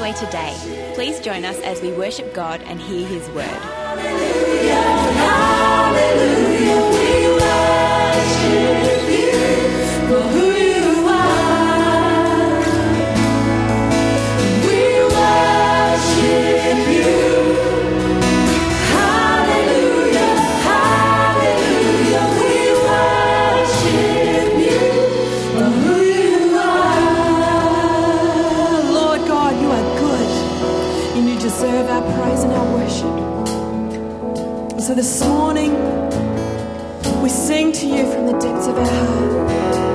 Lifeway today. Please join us as we worship God and hear His word. Hallelujah, we worship you for who you are. We worship you. Hallelujah, hallelujah, we worship you for who you are. Lord God, you are good and you deserve our praise and our worship. So this morning, we sing to you from the depths of our heart.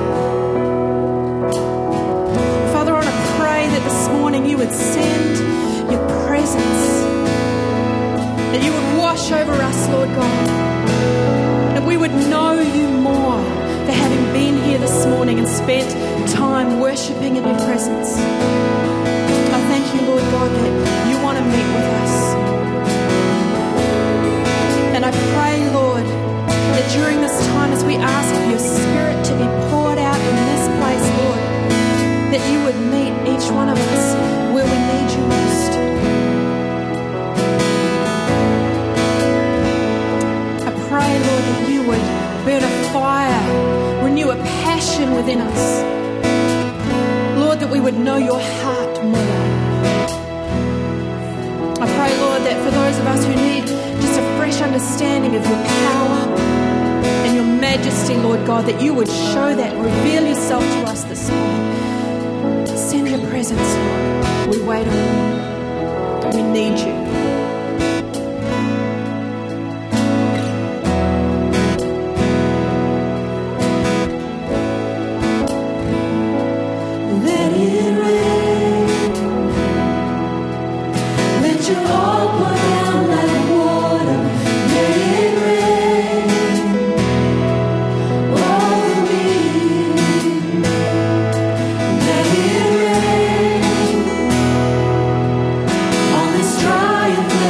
Father, I want to pray that this morning you would send your presence, that you would wash over us, Lord God, that we would know you more for having been here this morning and spent time worshipping in your presence. I thank you, Lord God, that you want to meet with us. And I pray, Lord, that during this time as we ask for your Spirit to be poured out in this place, Lord, that you would meet each one of us where we need you most. I pray, Lord, that you would burn a fire, renew a passion within us. Lord, that we would know your heart more. I pray, Lord, that for those of us who need just a fresh understanding of your power and your majesty, Lord God, that you would show that, reveal yourself to us this morning. Send your presence, Lord. We wait on you. We need you. Let it rain. Let your all pour down like water. Let it rain over me. Let it rain on this dry and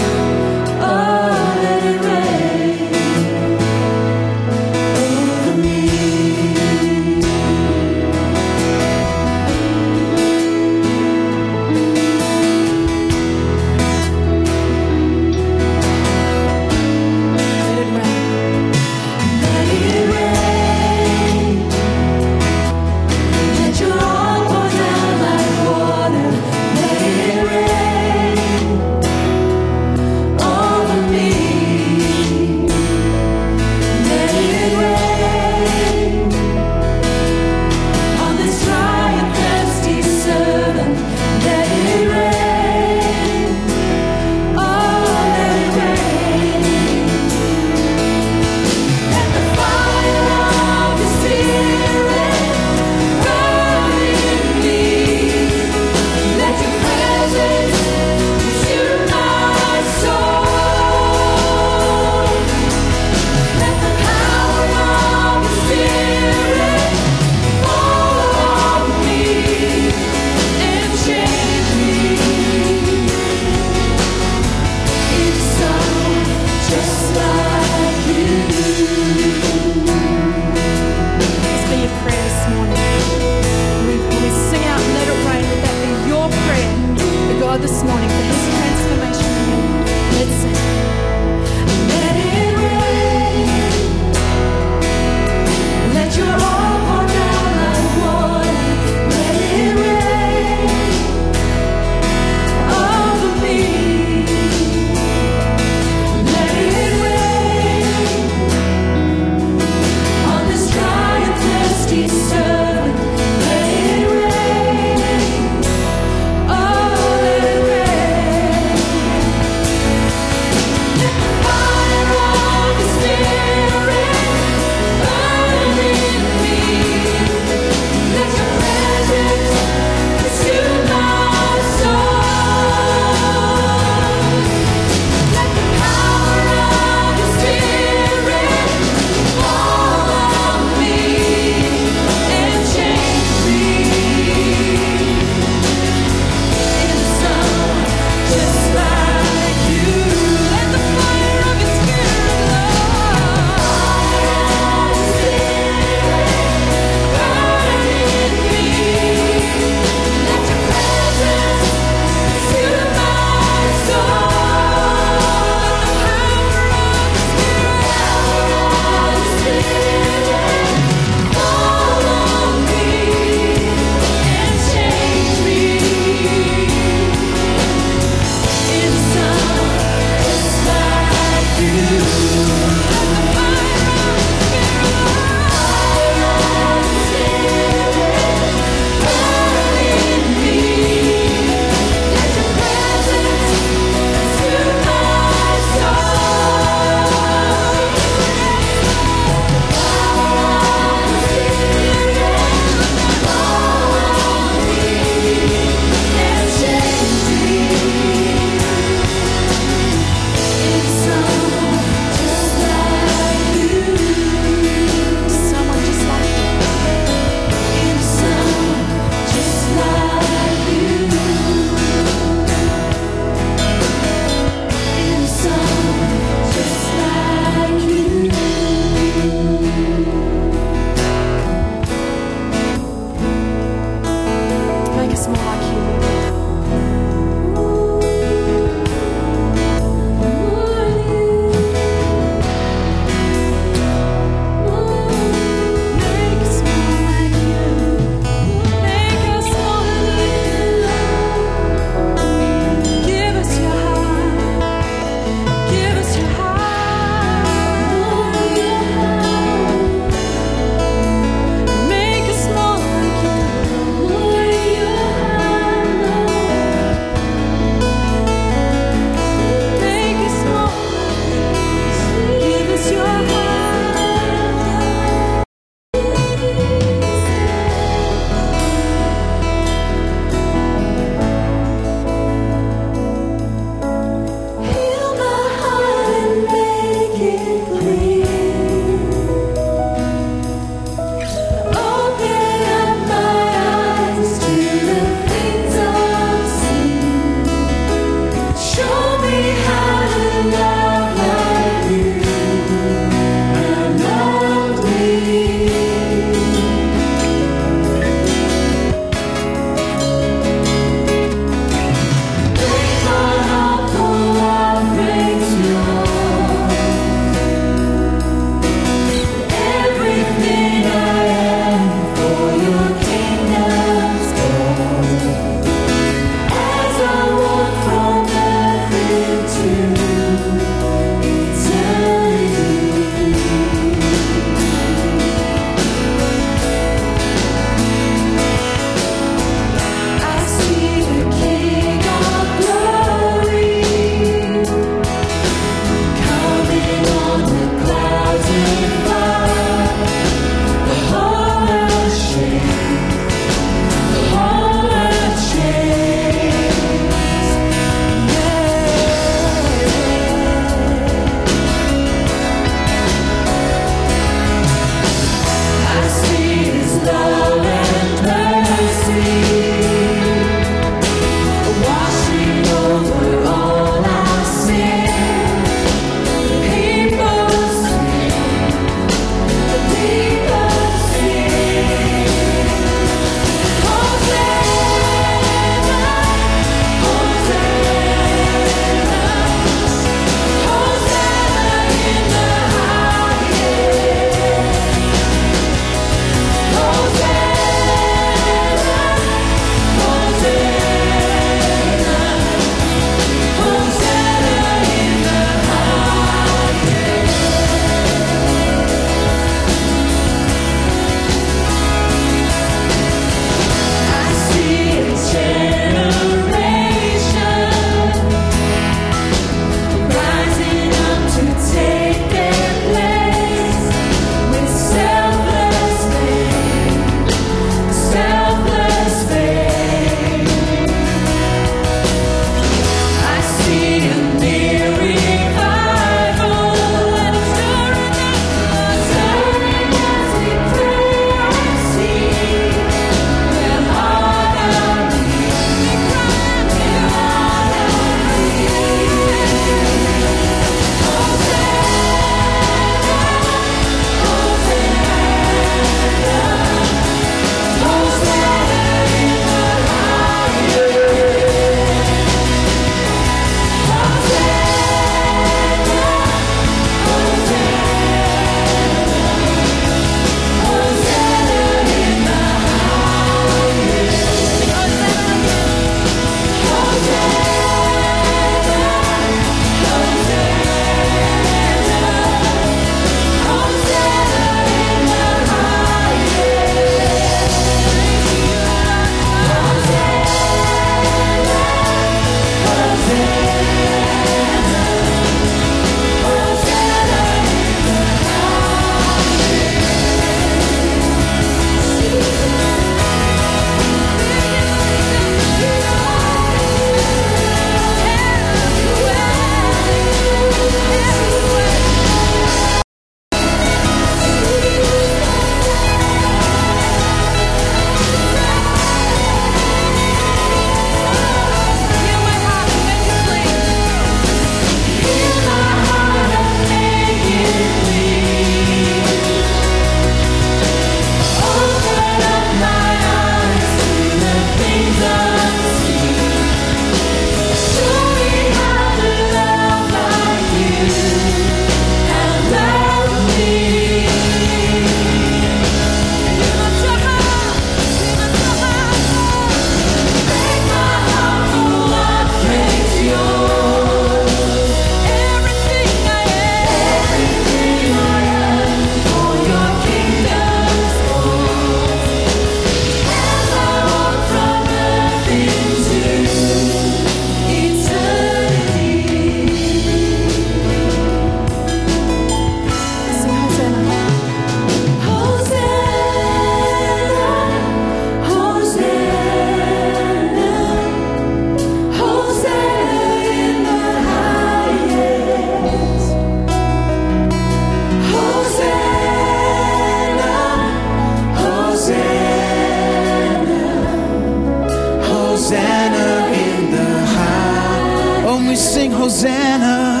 Hosanna,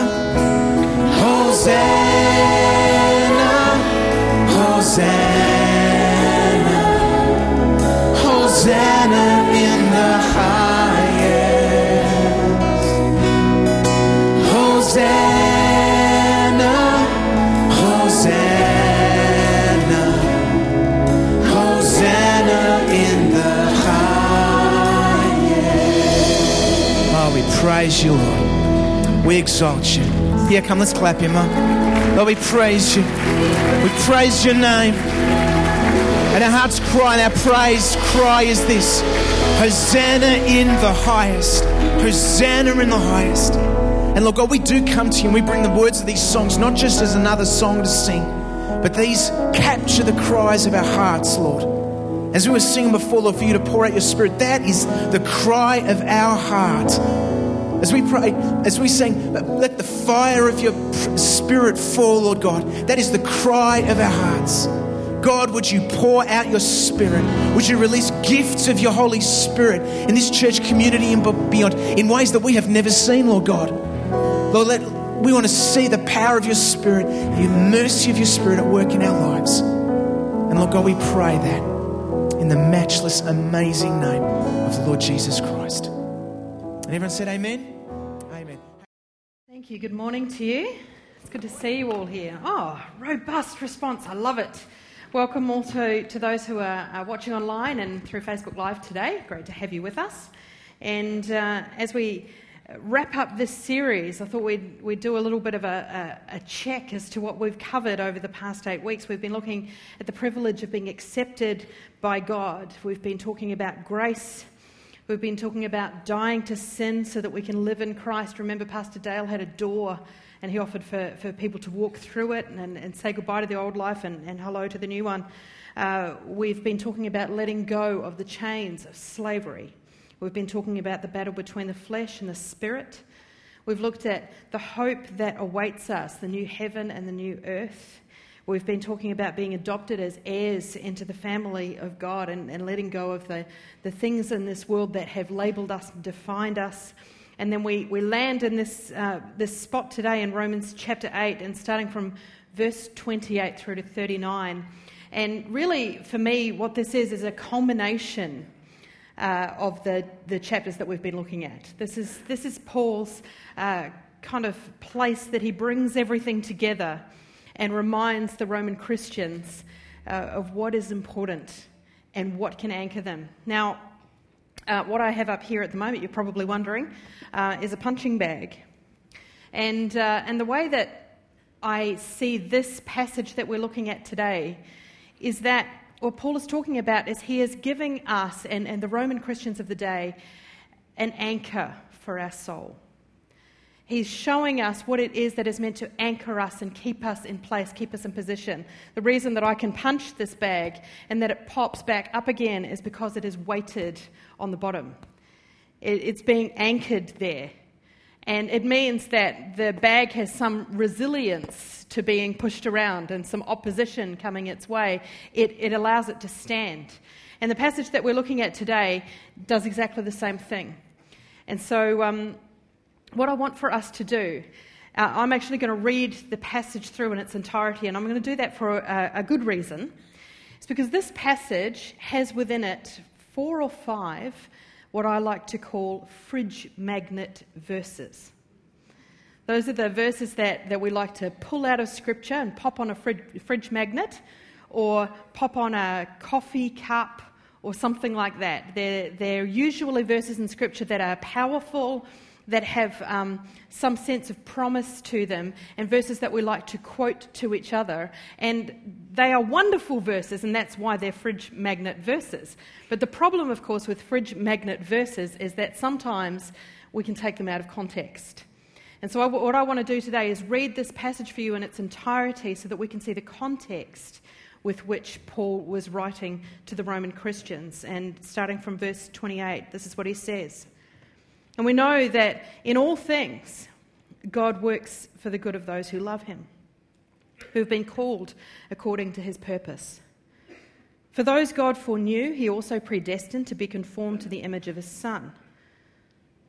Hosanna, Hosanna, Hosanna in the highest. Hosanna, Hosanna, Hosanna in the highest. Oh, we praise you, Lord. We exalt you. Yeah, come, let's clap him up. Lord, we praise you. We praise your name. And our heart's cry and our praise cry is this: Hosanna in the highest. Hosanna in the highest. And Lord God, we do come to you and we bring the words of these songs not just as another song to sing, but these capture the cries of our hearts, Lord. As we were singing before, Lord, for you to pour out your Spirit, that is the cry of our heart. As we pray, as we sing, let the fire of your Spirit fall, Lord God. That is the cry of our hearts. God, would you pour out your Spirit? Would you release gifts of your Holy Spirit in this church community and beyond in ways that we have never seen, Lord God? Lord, we want to see the power of your Spirit, the mercy of your Spirit at work in our lives. And Lord God, we pray that in the matchless, amazing name of the Lord Jesus Christ. And everyone said amen? Amen. Thank you. Good morning to you. It's good to see you all here. Oh, robust response. I love it. Welcome also to those who are watching online and through Facebook Live today. Great to have you with us. And as we wrap up this series, I thought we'd do a little bit of a check as to what we've covered over the past 8 weeks. We've been looking at the privilege of being accepted by God. We've been talking about grace. We've been talking about dying to sin so that we can live in Christ. Remember, Pastor Dale had a door and he offered for people to walk through it and say goodbye to the old life and hello to the new one. We've been talking about letting go of the chains of slavery. We've been talking about the battle between the flesh and the spirit. We've looked at the hope that awaits us, the new heaven and the new earth. We've been talking about being adopted as heirs into the family of God and letting go of the things in this world that have labelled us and defined us. And then we land in this spot today in Romans chapter 8 and starting from verse 28 through to 39. And really, for me, what this is a culmination of the chapters that we've been looking at. This is Paul's kind of place that he brings everything together and reminds the Roman Christians of what is important and what can anchor them. Now, what I have up here at the moment, you're probably wondering, is a punching bag. And the way that I see this passage that we're looking at today is that what Paul is talking about is he is giving us and the Roman Christians of the day an anchor for our soul. He's showing us what it is that is meant to anchor us and keep us in place, keep us in position. The reason that I can punch this bag and that it pops back up again is because it is weighted on the bottom. It's being anchored there. And it means that the bag has some resilience to being pushed around and some opposition coming its way. It allows it to stand. And the passage that we're looking at today does exactly the same thing. And so what I want for us to do, I'm actually going to read the passage through in its entirety, and I'm going to do that for a good reason. It's because this passage has within it 4 or 5 what I like to call fridge magnet verses. Those are the verses that we like to pull out of Scripture and pop on a fridge magnet or pop on a coffee cup or something like that. They're usually verses in Scripture that are powerful, that have some sense of promise to them, and verses that we like to quote to each other. And they are wonderful verses, and that's why they're fridge magnet verses. But the problem, of course, with fridge magnet verses is that sometimes we can take them out of context. And so what I want to do today is read this passage for you in its entirety so that we can see the context with which Paul was writing to the Roman Christians. And starting from verse 28, this is what he says. And we know that in all things, God works for the good of those who love him, who have been called according to his purpose. For those God foreknew, he also predestined to be conformed to the image of his Son,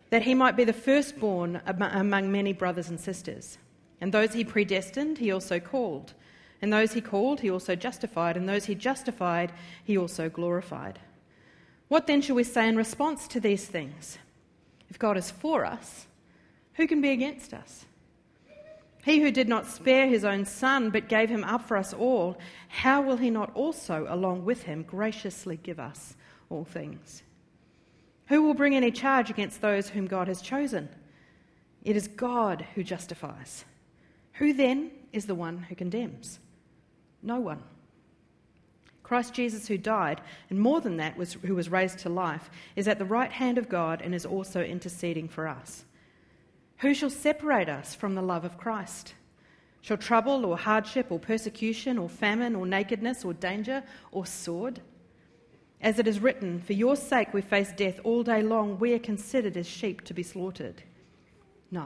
that he might be the firstborn among many brothers and sisters. And those he predestined, he also called. And those he called, he also justified. And those he justified, he also glorified. What then shall we say in response to these things? If God is for us, who can be against us? He who did not spare his own son, but gave him up for us all, how will he not also, along with him, graciously give us all things? Who will bring any charge against those whom God has chosen? It is God who justifies. Who then is the one who condemns? No one. Christ Jesus, who died, and more than that, who was raised to life, is at the right hand of God and is also interceding for us. Who shall separate us from the love of Christ? Shall trouble or hardship or persecution or famine or nakedness or danger or sword? As it is written, for your sake we face death all day long. We are considered as sheep to be slaughtered. No.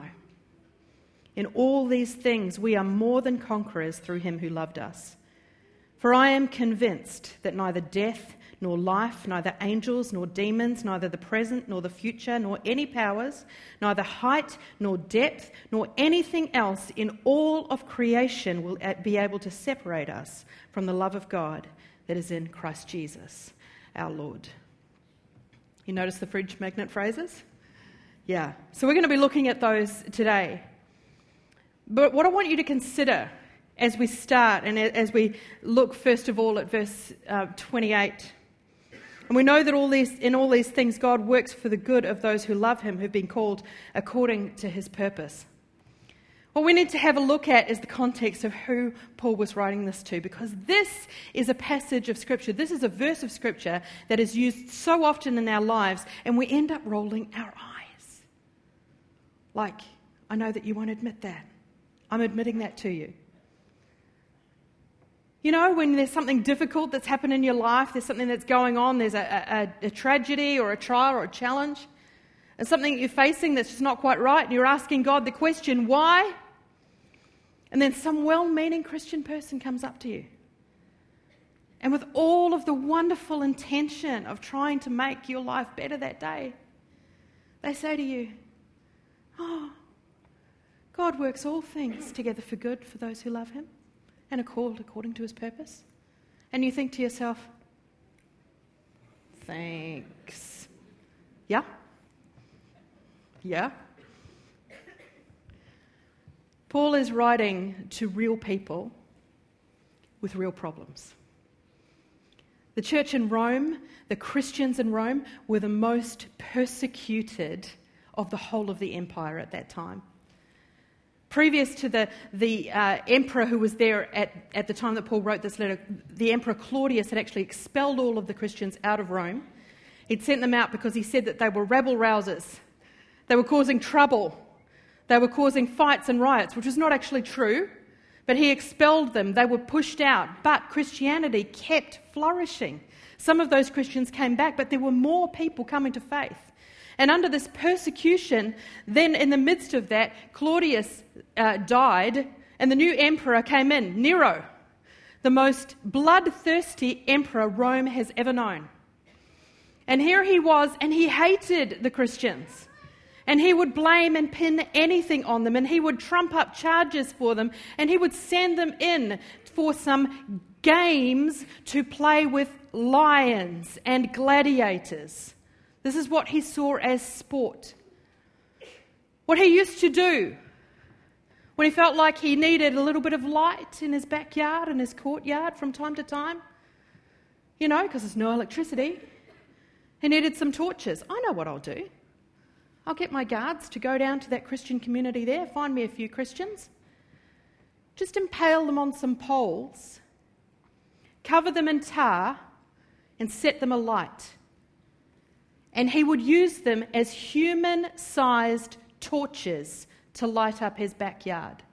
In all these things we are more than conquerors through him who loved us. For I am convinced that neither death nor life, neither angels nor demons, neither the present nor the future, nor any powers, neither height nor depth, nor anything else in all of creation will be able to separate us from the love of God that is in Christ Jesus, our Lord. You notice the fridge magnet phrases? Yeah. So we're going to be looking at those today. But what I want you to consider as we start and as we look first of all at verse 28, and we know that in all these things God works for the good of those who love him, who've been called according to his purpose. What we need to have a look at is the context of who Paul was writing this to, because this is a passage of Scripture. This is a verse of Scripture that is used so often in our lives, and we end up rolling our eyes. Like, I know that you won't admit that. I'm admitting that to you. You know, when there's something difficult that's happened in your life, there's something that's going on, there's a tragedy or a trial or a challenge, and something that you're facing that's just not quite right, and you're asking God the question, why? And then some well-meaning Christian person comes up to you. And with all of the wonderful intention of trying to make your life better that day, they say to you, oh, God works all things together for good for those who love him and are called according to his purpose. And you think to yourself, thanks. Yeah? Yeah? Paul is writing to real people with real problems. The church in Rome, the Christians in Rome, were the most persecuted of the whole of the empire at that time. Previous to the emperor who was there at the time that Paul wrote this letter, the Emperor Claudius had actually expelled all of the Christians out of Rome. He'd sent them out because he said that they were rabble-rousers. They were causing trouble. They were causing fights and riots, which was not actually true, but he expelled them. They were pushed out, but Christianity kept flourishing. Some of those Christians came back, but there were more people coming to faith. And under this persecution, then in the midst of that, Claudius died, and the new emperor came in, Nero, the most bloodthirsty emperor Rome has ever known. And here he was, and he hated the Christians. And he would blame and pin anything on them, and he would trump up charges for them, and he would send them in for some games to play with lions and gladiators. This is what he saw as sport. What he used to do when he felt like he needed a little bit of light in his backyard and his courtyard from time to time, you know, because there's no electricity, he needed some torches. I know what I'll do. I'll get my guards to go down to that Christian community there, find me a few Christians, just impale them on some poles, cover them in tar, and set them alight. And he would use them as human-sized torches to light up his backyard.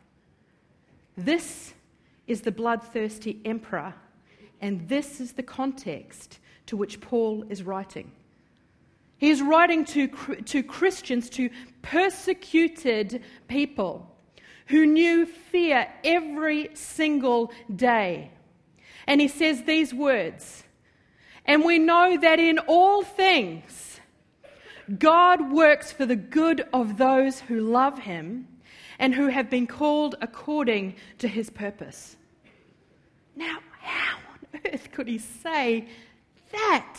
This is the bloodthirsty emperor, and this is the context to which Paul is writing. He is writing to Christians, to persecuted people who knew fear every single day. And he says these words, and we know that in all things God works for the good of those who love him and who have been called according to his purpose. Now, how on earth could he say that?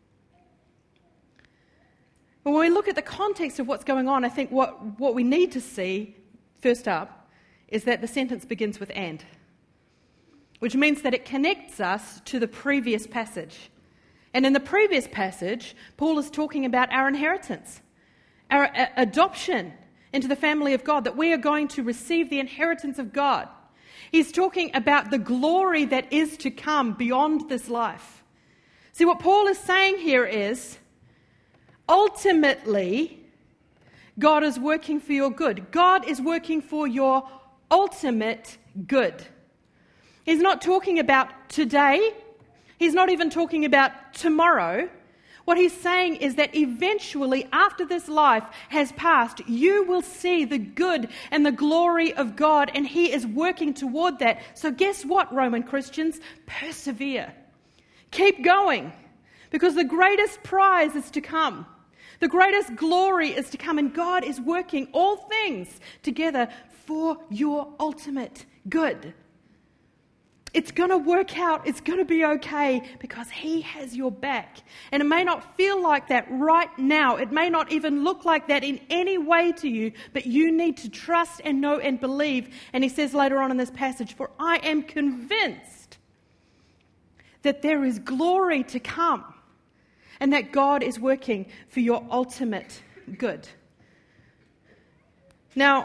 Well, when we look at the context of what's going on, I think what we need to see, first up, is that the sentence begins with "and," which means that it connects us to the previous passage. And in the previous passage, Paul is talking about our inheritance, our adoption into the family of God, that we are going to receive the inheritance of God. He's talking about the glory that is to come beyond this life. See, what Paul is saying here is, ultimately, God is working for your good. God is working for your ultimate good. He's not talking about today. He's not even talking about tomorrow. What he's saying is that eventually, after this life has passed, you will see the good and the glory of God, and he is working toward that. So guess what, Roman Christians? Persevere. Keep going, because the greatest prize is to come. The greatest glory is to come, and God is working all things together for your ultimate good. It's going to work out. It's going to be okay because he has your back. And it may not feel like that right now. It may not even look like that in any way to you, but you need to trust and know and believe. And he says later on in this passage, "For I am convinced that there is glory to come and that God is working for your ultimate good." Now,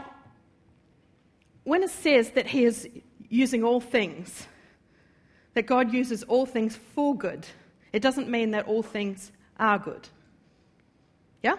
when it says that he is using all things, that God uses all things for good, it doesn't mean that all things are good. Yeah?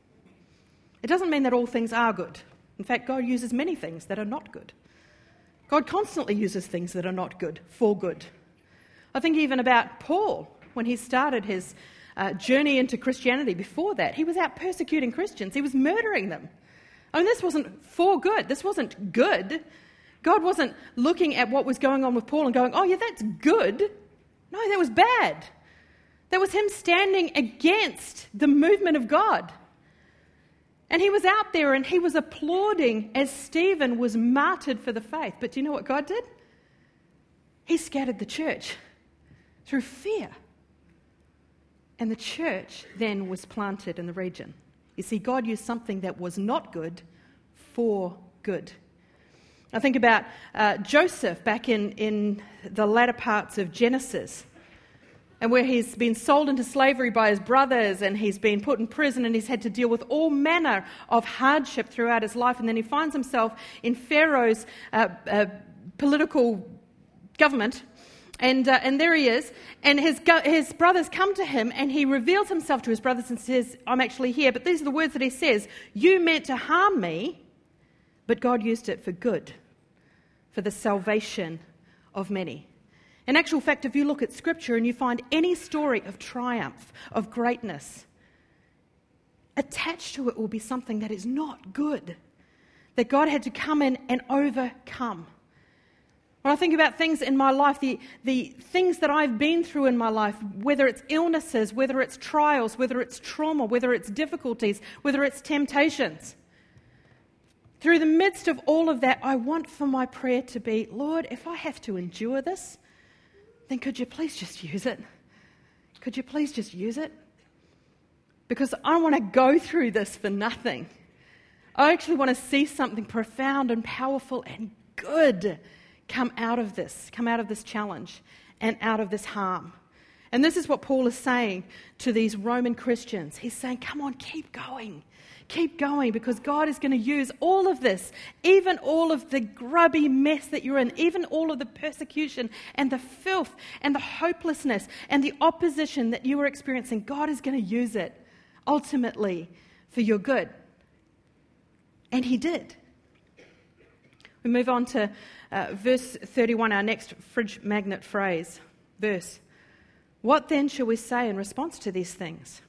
It doesn't mean that all things are good. In fact, God uses many things that are not good. God constantly uses things that are not good for good. I think even about Paul, when he started his journey into Christianity. Before that, he was out persecuting Christians. He was murdering them. I mean, this wasn't for good. This wasn't good. God wasn't looking at what was going on with Paul and going, "Oh yeah, that's good." No, that was bad. That was him standing against the movement of God. And he was out there and he was applauding as Stephen was martyred for the faith. But do you know what God did? He scattered the church through fear. And the church then was planted in the region. You see, God used something that was not good for good. I think about Joseph back in the latter parts of Genesis, and where he's been sold into slavery by his brothers, and he's been put in prison, and he's had to deal with all manner of hardship throughout his life. And then he finds himself in Pharaoh's political government, and there he is. And his brothers come to him, and he reveals himself to his brothers and says, "I'm actually here." But these are the words that he says: "You meant to harm me, but God used it for good, for the salvation of many." In actual fact, if you look at Scripture and you find any story of triumph, of greatness, attached to it will be something that is not good, that God had to come in and overcome. When I think about things in my life, the things that I've been through in my life, whether it's illnesses, whether it's trials, whether it's trauma, whether it's difficulties, whether it's temptations, through the midst of all of that, I want for my prayer to be, "Lord, if I have to endure this, then could you please just use it? Could you please just use it? Because I don't want to go through this for nothing. I actually want to see something profound and powerful and good come out of this challenge and out of this harm." And this is what Paul is saying to these Roman Christians. He's saying, come on, keep going. Keep going, because God is going to use all of this, even all of the grubby mess that you're in, even all of the persecution and the filth and the hopelessness and the opposition that you are experiencing. God is going to use it ultimately for your good. And he did. We move on to verse 31, our next fridge magnet phrase, verse. "What then shall we say in response to these things?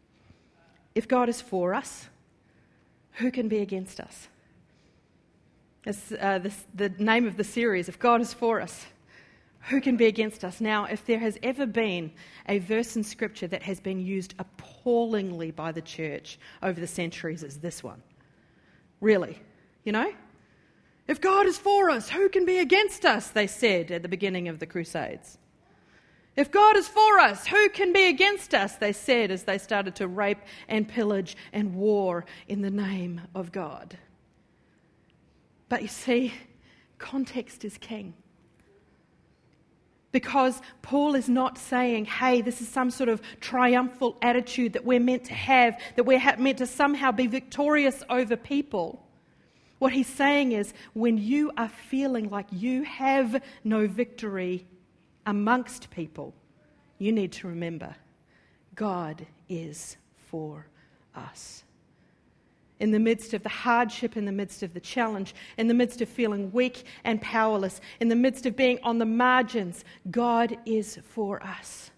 If God is for us, who can be against us?" It's the name of the series, If God is for us, Who can be against us? Now, if there has ever been a verse in Scripture that has been used appallingly by the church over the centuries, it's this one. Really, you know? If God is for us, who can be against us? They said at the beginning of the Crusades. If God is for us, who can be against us? They said as they started to rape and pillage and war in the name of God. But you see, context is king. Because Paul is not saying, hey, this is some sort of triumphal attitude that we're meant to have, that we're meant to somehow be victorious over people. What he's saying is, when you are feeling like you have no victory amongst people, you need to remember, God is for us. In the midst of the hardship, in the midst of the challenge, in the midst of feeling weak and powerless, in the midst of being on the margins, God is for us.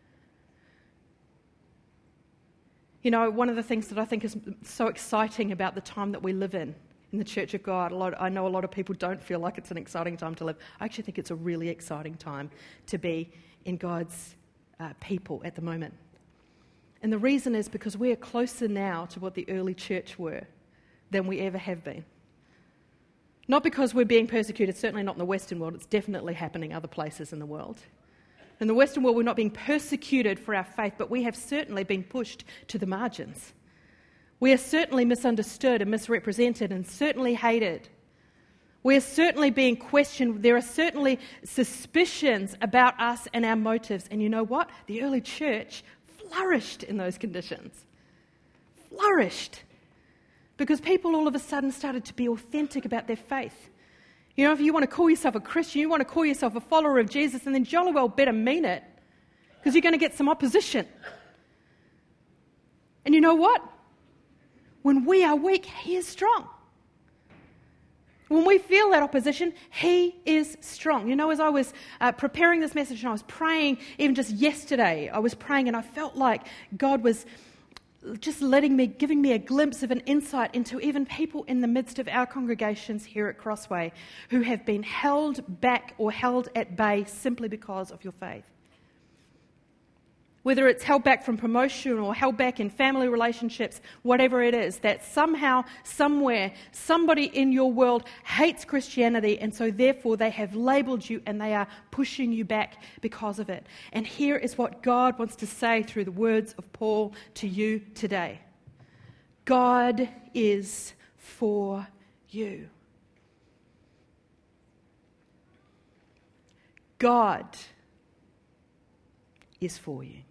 You know, one of the things that I think is so exciting about the time that we live in the Church of God, I know a lot of people don't feel like it's an exciting time to live. I actually think it's a really exciting time to be in God's people at the moment. And the reason is because we are closer now to what the early church were than we ever have been. Not because we're being persecuted, certainly not in the Western world. It's definitely happening other places in the world. In the Western world, we're not being persecuted for our faith, but we have certainly been pushed to the margins. We are certainly misunderstood and misrepresented and certainly hated. We are certainly being questioned. There are certainly suspicions about us and our motives. And you know what? The early church flourished in those conditions. Flourished. Because people all of a sudden started to be authentic about their faith. You know, if you want to call yourself a Christian, you want to call yourself a follower of Jesus, and then jolly well better mean it, because you're going to get some opposition. And you know what? When we are weak, He is strong. When we feel that opposition, He is strong. You know, as I was preparing this message and I was praying, even just yesterday, I was praying and I felt like God was just giving me a glimpse of an insight into even people in the midst of our congregations here at Crossway who have been held back or held at bay simply because of your faith. Whether it's held back from promotion or held back in family relationships, whatever it is, that somehow, somewhere, somebody in your world hates Christianity, and so therefore they have labelled you and they are pushing you back because of it. And here is what God wants to say through the words of Paul to you today. God is for you. God is for you.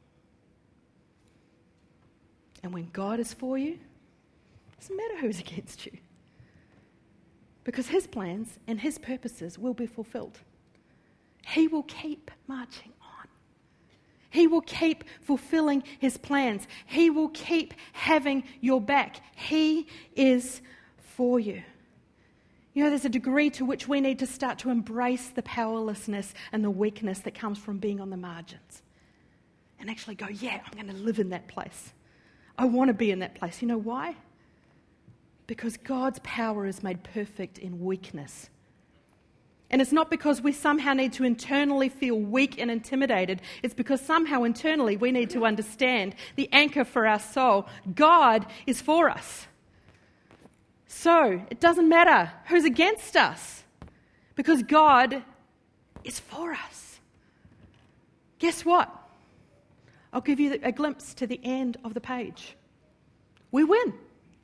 And when God is for you, it doesn't matter who's against you. Because His plans and His purposes will be fulfilled. He will keep marching on. He will keep fulfilling His plans. He will keep having your back. He is for you. You know, there's a degree to which we need to start to embrace the powerlessness and the weakness that comes from being on the margins. And actually go, yeah, I'm going to live in that place. I want to be in that place. You know why? Because God's power is made perfect in weakness. And it's not because we somehow need to internally feel weak and intimidated. It's because somehow internally we need to understand the anchor for our soul. God is for us. So it doesn't matter who's against us, because God is for us. Guess what? I'll give you a glimpse to the end of the page. We win.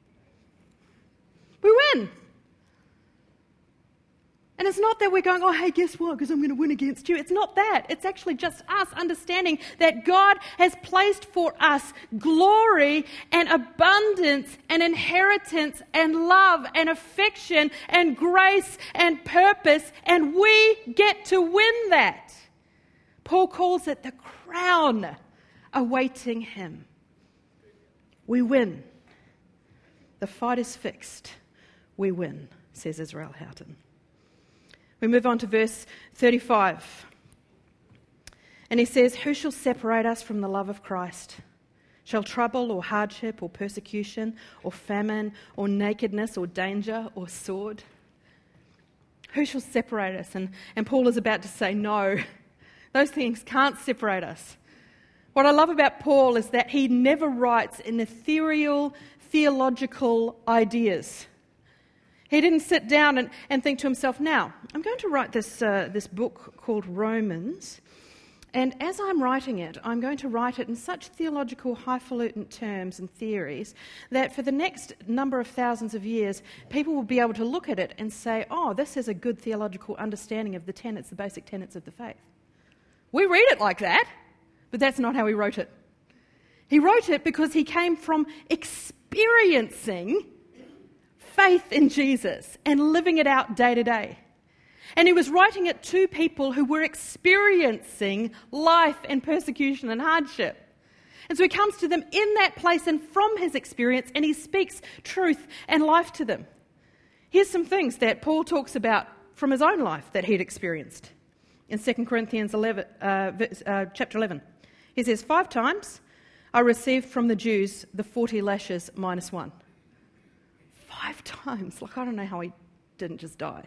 We win. And it's not that we're going, oh, hey, guess what? Because I'm going to win against you. It's not that. It's actually just us understanding that God has placed for us glory and abundance and inheritance and love and affection and grace and purpose, and we get to win that. Paul calls it the crown awaiting Him. We win. The fight is fixed. We win, says Israel Houghton. We move on to verse 35. And he says, who shall separate us from the love of Christ? Shall trouble or hardship or persecution or famine or nakedness or danger or sword? Who shall separate us? And Paul is about to say, no, those things can't separate us. What I love about Paul is that he never writes in ethereal, theological ideas. He didn't sit down and think to himself, now, I'm going to write this book called Romans, and as I'm writing it, I'm going to write it in such theological, highfalutin terms and theories that for the next number of thousands of years, people will be able to look at it and say, oh, this is a good theological understanding of the tenets, the basic tenets of the faith. We read it like that, but that's not how he wrote it. He wrote it because he came from experiencing faith in Jesus and living it out day to day. And he was writing it to people who were experiencing life and persecution and hardship. And so he comes to them in that place and from his experience, and he speaks truth and life to them. Here's some things that Paul talks about from his own life that he'd experienced. In 2 Corinthians 11, chapter 11, he says, 5 times I received from the Jews the 40 lashes minus 1. 5 times. Like, I don't know how he didn't just die.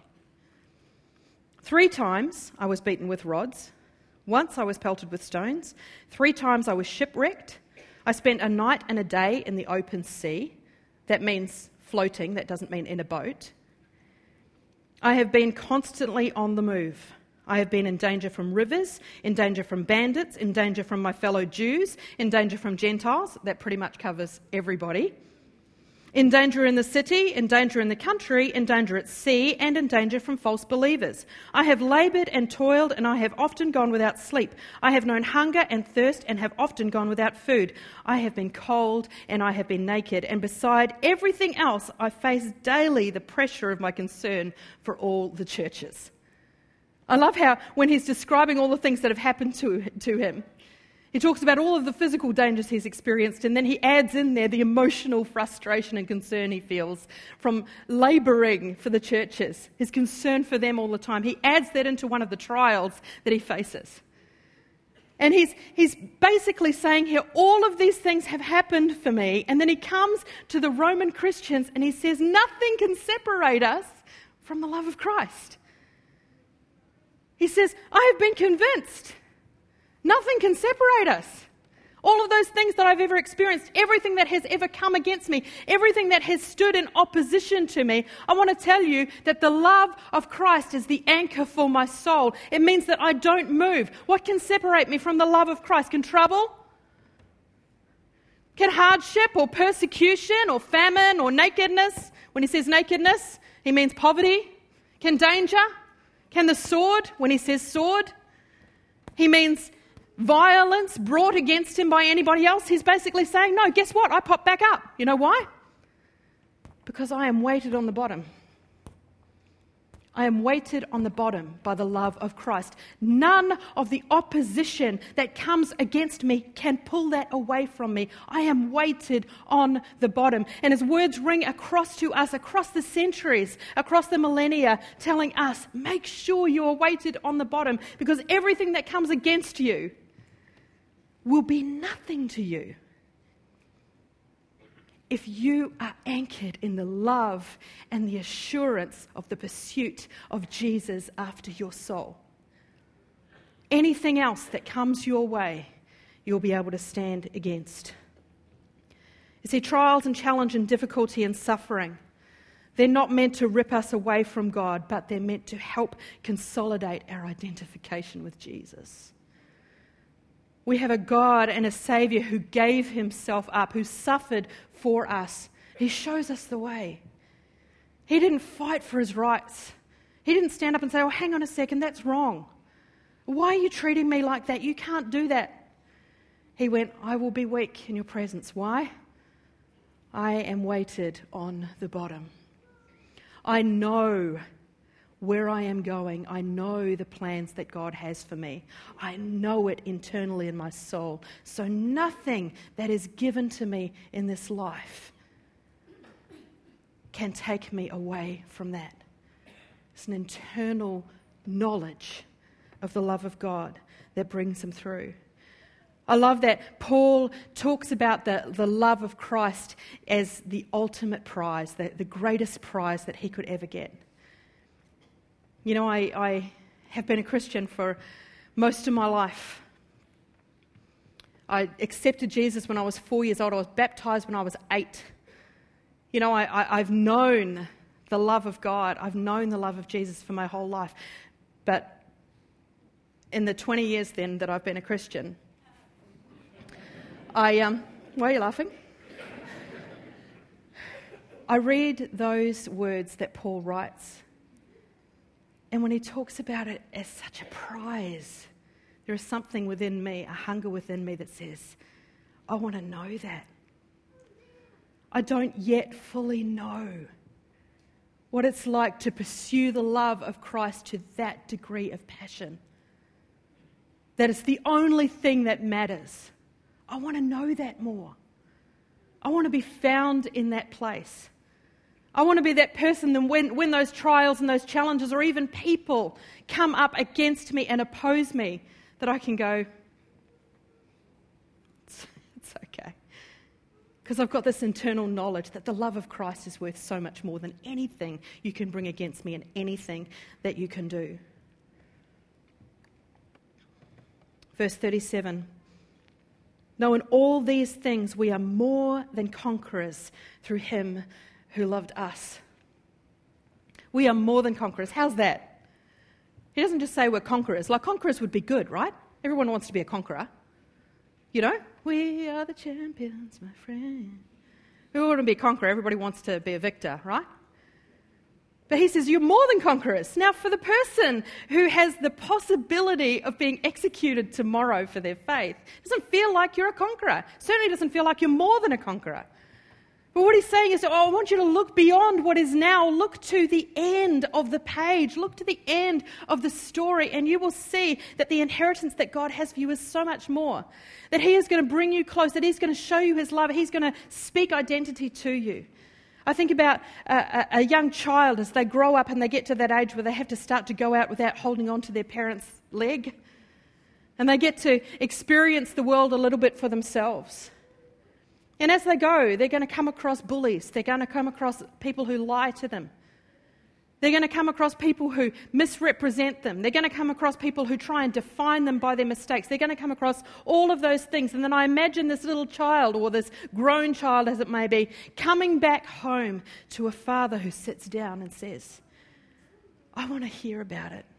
3 times I was beaten with rods. Once I was pelted with stones. 3 times I was shipwrecked. I spent a night and a day in the open sea. That means floating. That doesn't mean in a boat. I have been constantly on the move. I have been in danger from rivers, in danger from bandits, in danger from my fellow Jews, in danger from Gentiles. That pretty much covers everybody. In danger in the city, in danger in the country, in danger at sea, and in danger from false believers. I have laboured and toiled, and I have often gone without sleep. I have known hunger and thirst, and have often gone without food. I have been cold, and I have been naked. And beside everything else, I face daily the pressure of my concern for all the churches. I love how when he's describing all the things that have happened to him, he talks about all of the physical dangers he's experienced, and then he adds in there the emotional frustration and concern he feels from labouring for the churches, his concern for them all the time. He adds that into one of the trials that he faces. And he's basically saying here, all of these things have happened for me, and then he comes to the Roman Christians and he says, nothing can separate us from the love of Christ. He says, I have been convinced. Nothing can separate us. All of those things that I've ever experienced, everything that has ever come against me, everything that has stood in opposition to me, I want to tell you that the love of Christ is the anchor for my soul. It means that I don't move. What can separate me from the love of Christ? Can trouble? Can hardship or persecution or famine or nakedness? When he says nakedness, he means poverty. Can danger? Can the sword? When he says sword, he means violence brought against him by anybody else. He's basically saying, no, guess what? I pop back up. You know why? Because I am weighted on the bottom. I am weighted on the bottom by the love of Christ. None of the opposition that comes against me can pull that away from me. I am weighted on the bottom. And his words ring across to us, across the centuries, across the millennia, telling us, make sure you are weighted on the bottom, because everything that comes against you will be nothing to you if you are anchored in the love and the assurance of the pursuit of Jesus after your soul. Anything else that comes your way, you'll be able to stand against. You see, trials and challenge and difficulty and suffering, they're not meant to rip us away from God, but they're meant to help consolidate our identification with Jesus. We have a God and a Saviour who gave himself up, who suffered for us. He shows us the way. He didn't fight for his rights. He didn't stand up and say, oh, hang on a second, that's wrong. Why are you treating me like that? You can't do that. He went, I will be weak in your presence. Why? I am weighted on the bottom. I know where I am going. I know the plans that God has for me. I know it internally in my soul. So nothing that is given to me in this life can take me away from that. It's an internal knowledge of the love of God that brings him through. I love that Paul talks about the love of Christ as the ultimate prize, the greatest prize that he could ever get. You know, I have been a Christian for most of my life. I accepted Jesus when I was 4 years old. I was baptized when I was 8. You know, I've known the love of God. I've known the love of Jesus for my whole life. But in the 20 years then that I've been a Christian, why are you laughing? I read those words that Paul writes. And when he talks about it as such a prize, there is something within me, a hunger within me that says, I want to know that. I don't yet fully know what it's like to pursue the love of Christ to that degree of passion. That it's the only thing that matters. I want to know that more. I want to be found in that place. I want to be that person that when those trials and those challenges or even people come up against me and oppose me, that I can go, it's okay. Because I've got this internal knowledge that the love of Christ is worth so much more than anything you can bring against me and anything that you can do. Verse 37. No, in all these things we are more than conquerors through him who loved us. We are more than conquerors. How's that? He doesn't just say we're conquerors. Like, conquerors would be good, right? Everyone wants to be a conqueror. You know? We are the champions, my friend. We want to be a conqueror. Everybody wants to be a victor, right? But he says, you're more than conquerors. Now, for the person who has the possibility of being executed tomorrow for their faith, it doesn't feel like you're a conqueror. Certainly doesn't feel like you're more than a conqueror. But what he's saying is, I want you to look beyond what is now. Look to the end of the page. Look to the end of the story, and you will see that the inheritance that God has for you is so much more. That he is going to bring you close, that he's going to show you his love, he's going to speak identity to you. I think about a young child as they grow up and they get to that age where they have to start to go out without holding on to their parents' leg. And they get to experience the world a little bit for themselves. And as they go, they're going to come across bullies. They're going to come across people who lie to them. They're going to come across people who misrepresent them. They're going to come across people who try and define them by their mistakes. They're going to come across all of those things. And then I imagine this little child, or this grown child as it may be, coming back home to a father who sits down and says, I want to hear about it.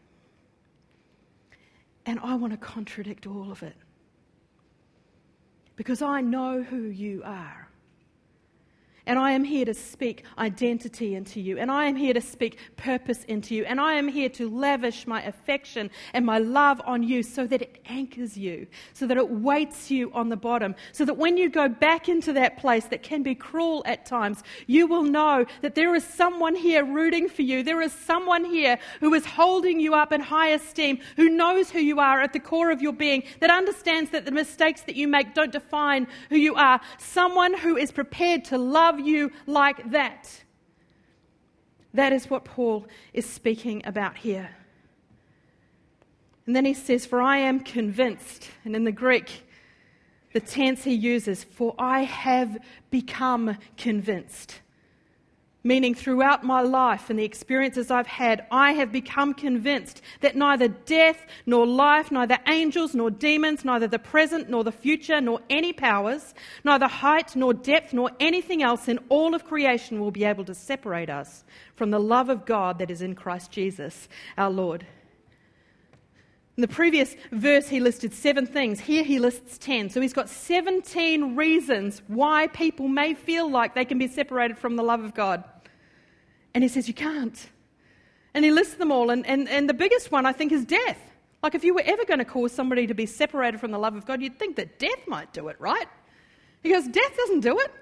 And I want to contradict all of it. Because I know who you are. And I am here to speak identity into you. And I am here to speak purpose into you. And I am here to lavish my affection and my love on you so that it anchors you, so that it weights you on the bottom, so that when you go back into that place that can be cruel at times, you will know that there is someone here rooting for you. There is someone here who is holding you up in high esteem, who knows who you are at the core of your being, that understands that the mistakes that you make don't define who you are. Someone who is prepared to love you like that. That is what Paul is speaking about here. And then he says, for I am convinced, and in the Greek, the tense he uses, for I have become convinced. Meaning throughout my life and the experiences I've had, I have become convinced that neither death nor life, neither angels nor demons, neither the present nor the future, nor any powers, neither height nor depth nor anything else in all of creation will be able to separate us from the love of God that is in Christ Jesus, our Lord. In the previous verse, he listed 7 things. Here he lists 10. So he's got 17 reasons why people may feel like they can be separated from the love of God. And he says, you can't. And he lists them all. And the biggest one, I think, is death. Like, if you were ever going to cause somebody to be separated from the love of God, you'd think that death might do it, right? He goes, death doesn't do it.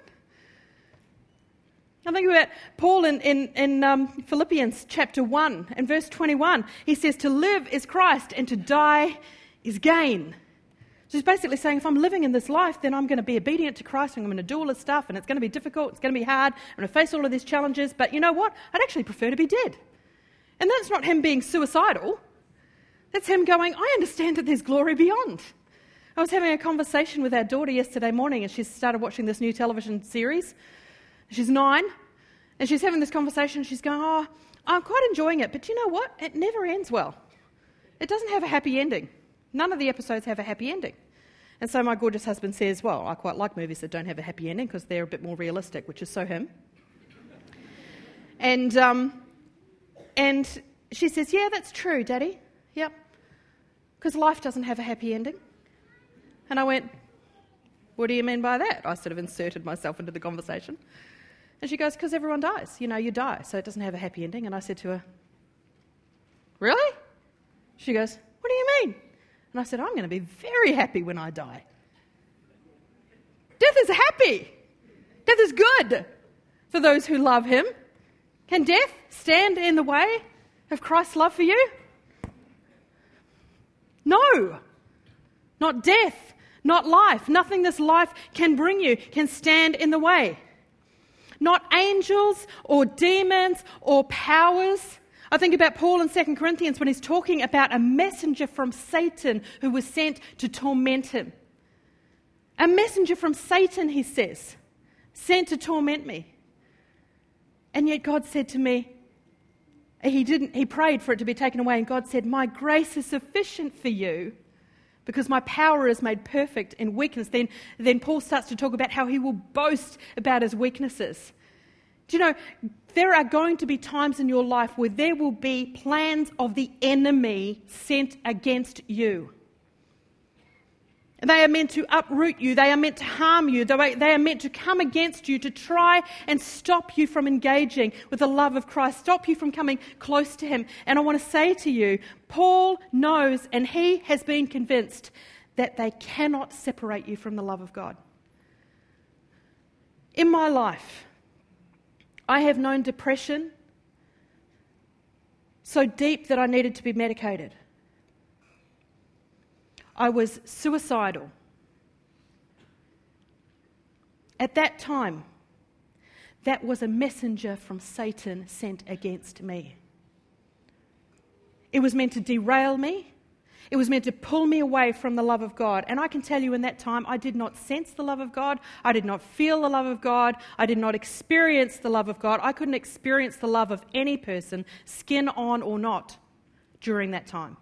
I think about Paul in Philippians chapter 1 and verse 21. He says, to live is Christ and to die is gain. So he's basically saying, if I'm living in this life, then I'm going to be obedient to Christ, and I'm going to do all this stuff, and it's going to be difficult, it's going to be hard, I'm going to face all of these challenges, but you know what? I'd actually prefer to be dead. And that's not him being suicidal. That's him going, I understand that there's glory beyond. I was having a conversation with our daughter yesterday morning, and she started watching this new television series. She's 9, and she's having this conversation. She's going, I'm quite enjoying it, but you know what? It never ends well. It doesn't have a happy ending. None of the episodes have a happy ending. And so my gorgeous husband says, well, I quite like movies that don't have a happy ending because they're a bit more realistic, which is so him. And she says, yeah, that's true, Daddy. Yep. Because life doesn't have a happy ending. And I went, what do you mean by that? I sort of inserted myself into the conversation. And she goes, because everyone dies. You know, you die, so it doesn't have a happy ending. And I said to her, really? She goes, what do you mean? And I said, I'm going to be very happy when I die. Death is happy. Death is good for those who love him. Can death stand in the way of Christ's love for you? No. Not death, not life. Nothing this life can bring you can stand in the way. Not angels or demons or powers. I think about Paul in 2 Corinthians when he's talking about a messenger from Satan who was sent to torment him. A messenger from Satan, he says, sent to torment me. And yet God said to me, he prayed for it to be taken away, and God said, my grace is sufficient for you because my power is made perfect in weakness. Then Paul starts to talk about how he will boast about his weaknesses. Do you know, there are going to be times in your life where there will be plans of the enemy sent against you. And they are meant to uproot you. They are meant to harm you. They are meant to come against you to try and stop you from engaging with the love of Christ, stop you from coming close to him. And I want to say to you, Paul knows and he has been convinced that they cannot separate you from the love of God. In my life, I have known depression so deep that I needed to be medicated. I was suicidal. At that time, that was a messenger from Satan sent against me. It was meant to derail me. It was meant to pull me away from the love of God. And I can tell you in that time, I did not sense the love of God. I did not feel the love of God. I did not experience the love of God. I couldn't experience the love of any person, skin on or not, during that time.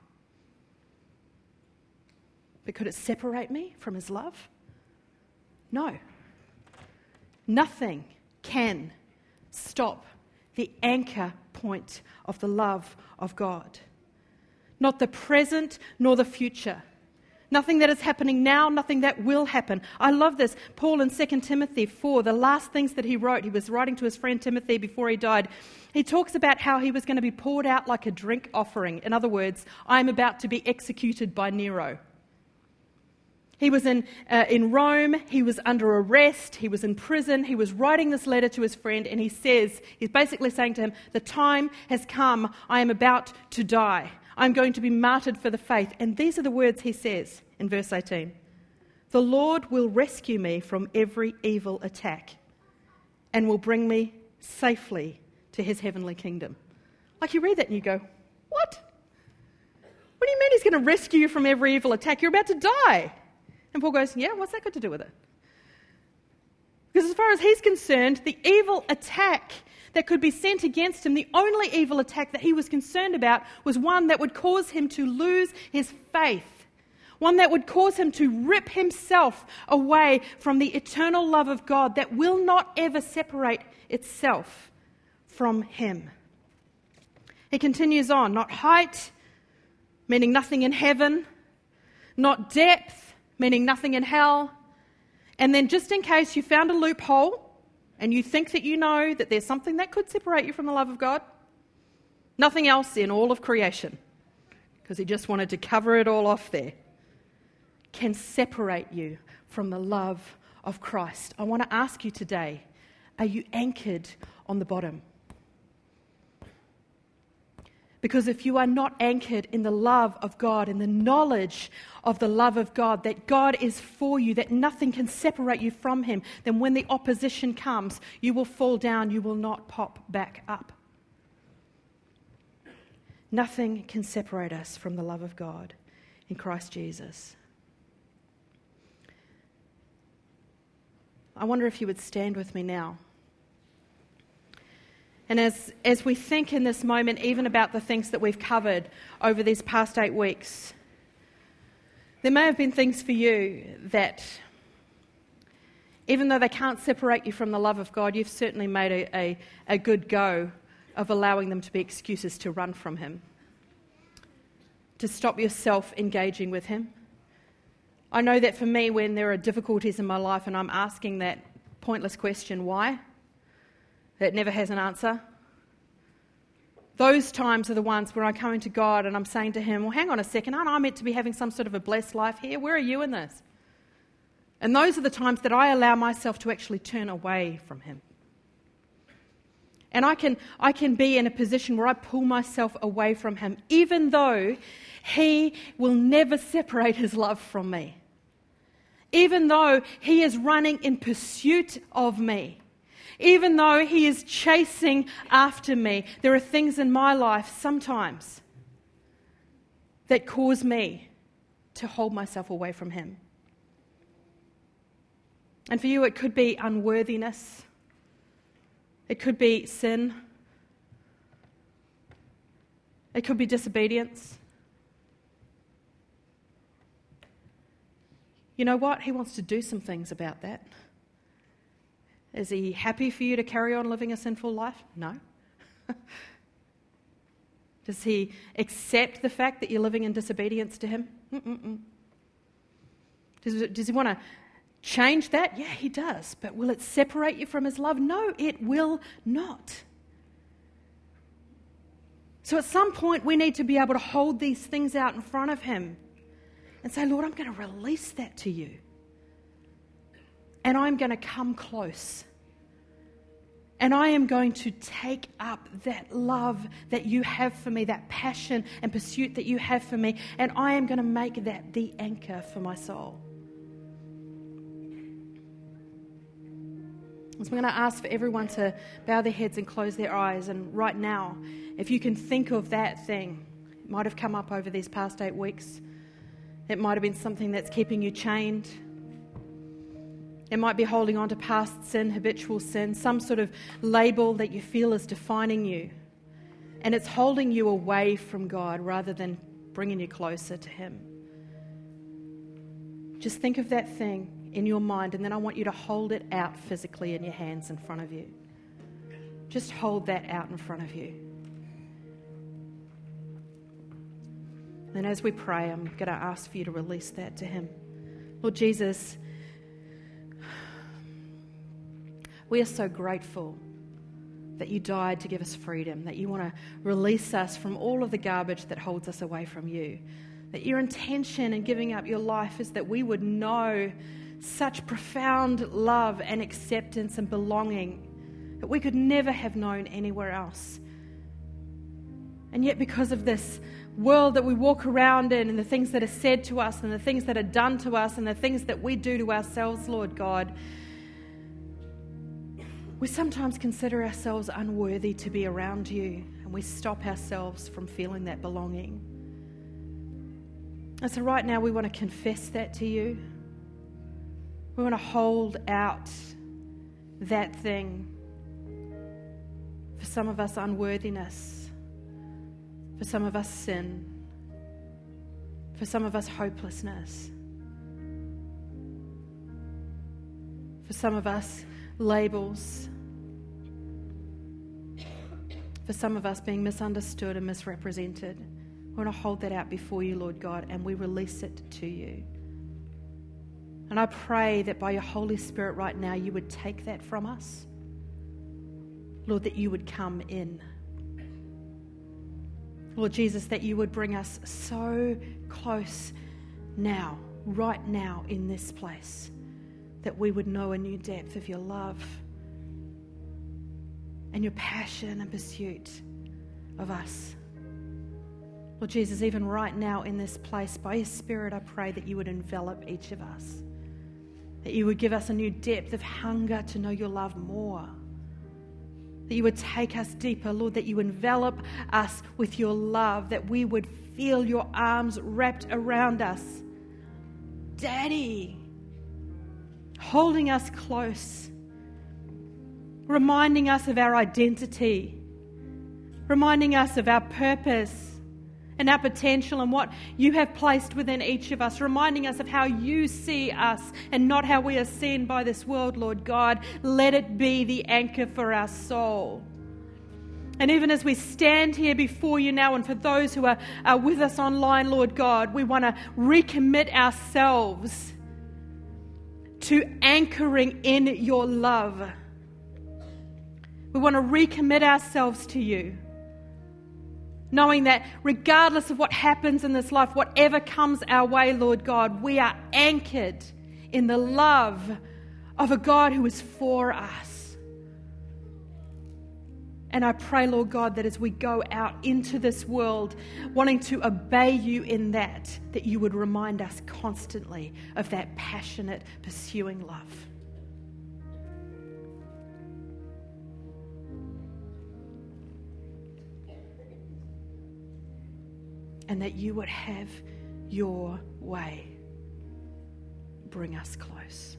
But could it separate me from his love? No. Nothing can stop the anchor point of the love of God. Not the present nor the future. Nothing that is happening now, nothing that will happen. I love this. Paul in 2 Timothy 4, the last things that he wrote, he was writing to his friend Timothy before he died. He talks about how he was going to be poured out like a drink offering. In other words, I am about to be executed by Nero. He was in Rome, he was under arrest, he was in prison, he was writing this letter to his friend, and he's basically saying to him, the time has come, I am about to die. I'm going to be martyred for the faith. And these are the words he says in verse 18. The Lord will rescue me from every evil attack and will bring me safely to his heavenly kingdom. Like you read that and you go, what? What do you mean he's going to rescue you from every evil attack? You're about to die. And Paul goes, yeah, what's that got to do with it? Because as far as he's concerned, the evil attack that could be sent against him, the only evil attack that he was concerned about was one that would cause him to lose his faith. One that would cause him to rip himself away from the eternal love of God that will not ever separate itself from him. He continues on, not height, meaning nothing in heaven, not depth, meaning nothing in hell. And then just in case you found a loophole and you think that you know that there's something that could separate you from the love of God, nothing else in all of creation, because he just wanted to cover it all off there, can separate you from the love of Christ. I want to ask you today, are you anchored on the bottom? Because if you are not anchored in the love of God, in the knowledge of the love of God, that God is for you, that nothing can separate you from him, then when the opposition comes, you will fall down, you will not pop back up. Nothing can separate us from the love of God in Christ Jesus. I wonder if you would stand with me now. And as we think in this moment, even about the things that we've covered over these past 8 weeks, there may have been things for you that, even though they can't separate you from the love of God, you've certainly made a good go of allowing them to be excuses to run from Him, to stop yourself engaging with Him. I know that for me, when there are difficulties in my life and I'm asking that pointless question, why? That never has an answer. Those times are the ones where I'm coming to God and I'm saying to Him, well, hang on a second, aren't I meant to be having some sort of a blessed life here? Where are you in this? And those are the times that I allow myself to actually turn away from Him. And I can be in a position where I pull myself away from Him, even though He will never separate His love from me. Even though He is running in pursuit of me. Even though He is chasing after me. There are things in my life sometimes that cause me to hold myself away from Him. And for you, it could be unworthiness. It could be sin. It could be disobedience. You know what? He wants to do some things about that. Is He happy for you to carry on living a sinful life? No. Does He accept the fact that you're living in disobedience to Him? Does He want to change that? Yeah, He does. But will it separate you from His love? No, it will not. So at some point we need to be able to hold these things out in front of Him and say, Lord, I'm going to release that to you. And I'm going to come close. And I am going to take up that love that you have for me, that passion and pursuit that you have for me, and I am going to make that the anchor for my soul. So I'm going to ask for everyone to bow their heads and close their eyes. And right now, if you can think of that thing, it might have come up over these past 8 weeks. It might have been something that's keeping you chained. It might be holding on to past sin, habitual sin, some sort of label that you feel is defining you. And it's holding you away from God rather than bringing you closer to Him. Just think of that thing in your mind, and then I want you to hold it out physically in your hands in front of you. Just hold that out in front of you. And as we pray, I'm going to ask for you to release that to Him. Lord Jesus, we are so grateful that you died to give us freedom, that you want to release us from all of the garbage that holds us away from you, that your intention in giving up your life is that we would know such profound love and acceptance and belonging that we could never have known anywhere else. And yet because of this world that we walk around in and the things that are said to us and the things that are done to us and the things that we do to ourselves, Lord God, we sometimes consider ourselves unworthy to be around you, and we stop ourselves from feeling that belonging. And so right now we want to confess that to you. We want to hold out that thing. For some of us, unworthiness. For some of us, sin. For some of us, hopelessness. For some of us, labels. For some of us, being misunderstood and misrepresented. We want to hold that out before you, Lord God, and we release it to you. And I pray that by your Holy Spirit right now, you would take that from us. Lord, that you would come in. Lord Jesus, that you would bring us so close now, right now in this place, that we would know a new depth of your love and your passion and pursuit of us. Lord Jesus, even right now in this place, by your Spirit, I pray that you would envelop each of us, that you would give us a new depth of hunger to know your love more, that you would take us deeper, Lord, that you envelop us with your love, that we would feel your arms wrapped around us. Daddy, holding us close, reminding us of our identity, reminding us of our purpose and our potential and what you have placed within each of us, reminding us of how you see us and not how we are seen by this world, Lord God. Let it be the anchor for our soul. And even as we stand here before you now, and for those who are with us online, Lord God, we want to recommit ourselves to anchoring in your love. We want to recommit ourselves to you, knowing that regardless of what happens in this life, whatever comes our way, Lord God, we are anchored in the love of a God who is for us. And I pray, Lord God, that as we go out into this world wanting to obey you in that you would remind us constantly of that passionate, pursuing love. And that you would have your way. Bring us close.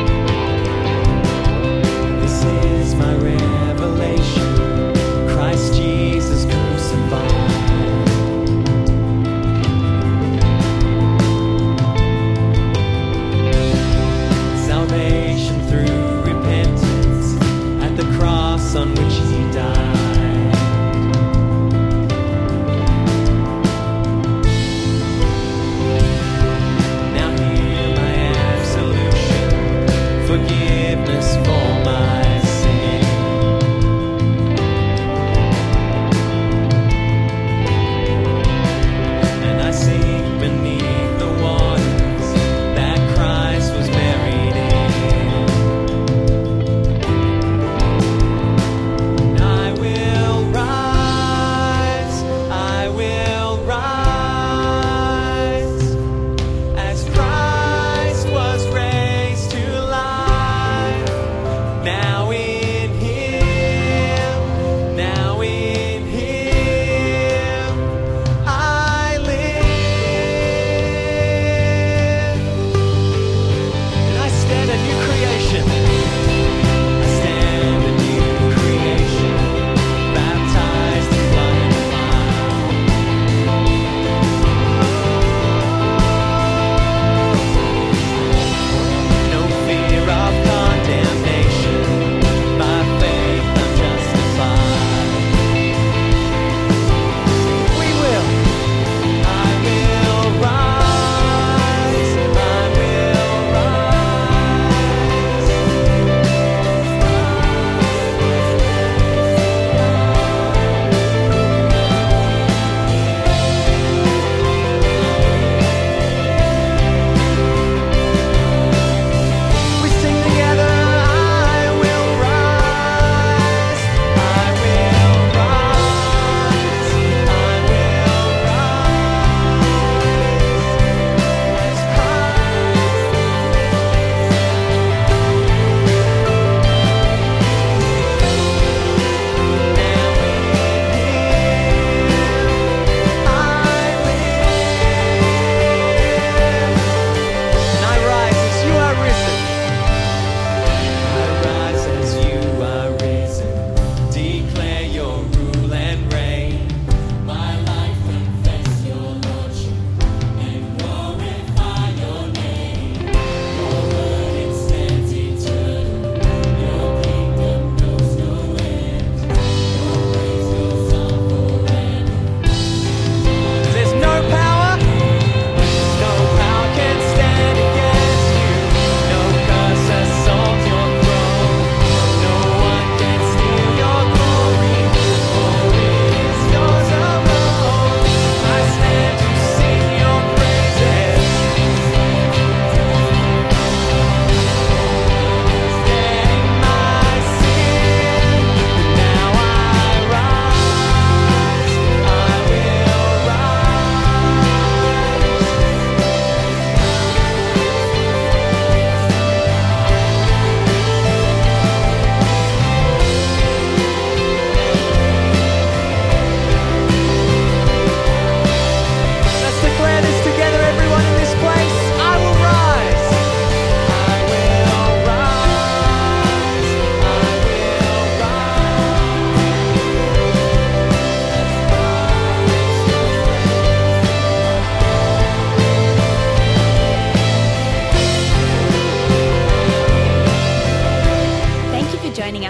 This is my revelation. Christ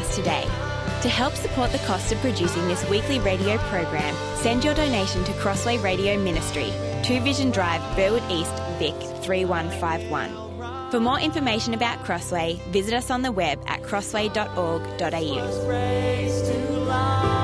us today. To help support the cost of producing this weekly radio program, send your donation to Crossway Radio Ministry, 2 Vision Drive, Burwood East, Vic 3151. For more information about Crossway, visit us on the web at crossway.org.au.